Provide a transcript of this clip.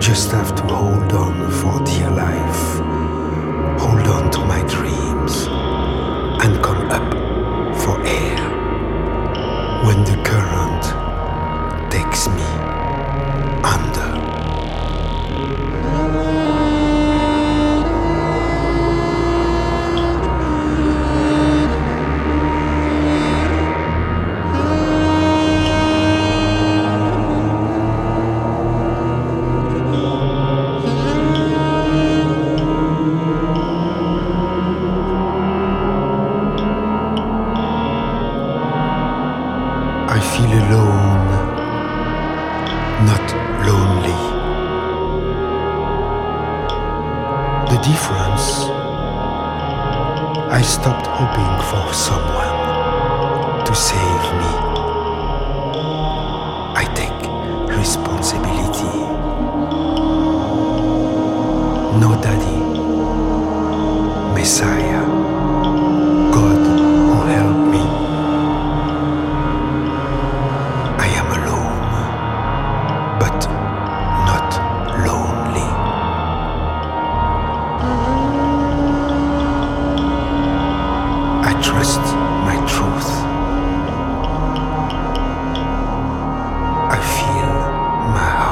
Just have to hold on for dear life. Hold on to my dreams and come up for air when the current takes me under. I feel alone, not lonely. The difference, I stopped hoping for someone to save me. I take responsibility. No daddy, Messiah, God who helped me. I am alone, but not lonely. I trust my truth.